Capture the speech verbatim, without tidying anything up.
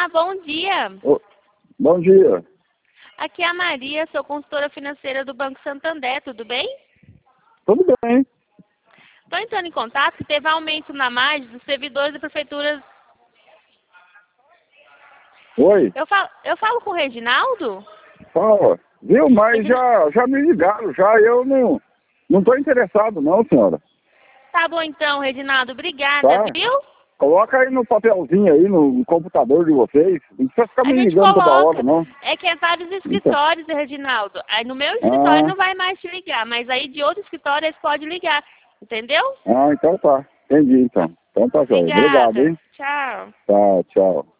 bom dia. Ô, bom dia. Aqui é a Maria, sou consultora financeira do Banco Santander, tudo bem? Tudo bem. Estou entrando em contato que teve aumento na margem dos servidores da prefeitura. Oi, Eu falo, eu falo com o Reginaldo? fala. Viu, mas Regina- já, já me ligaram, já. Eu não não estou interessado não, senhora. Tá bom então, Reginaldo, obrigada, Tá? viu? Coloca aí no papelzinho aí, no computador de vocês. Não precisa ficar A me gente ligando toda hora, coloca. não. É que é vários escritórios, Reginaldo. Aí no meu Ah, escritório não vai mais te ligar, mas aí de outro escritório eles podem ligar, entendeu? ah, então tá. Entendi, então. Então tá, joia. Obrigado, Obrigada. hein? Tchau. Tá, tchau.